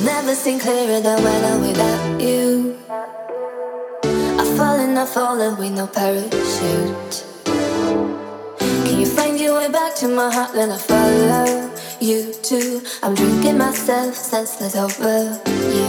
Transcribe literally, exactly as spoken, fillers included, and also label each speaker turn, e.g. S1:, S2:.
S1: Never seen clearer than when I'm without you. I fall and I fall with no parachute. Can you find your way back to my heart? Then I follow you too. I'm drinking myself senseless over you.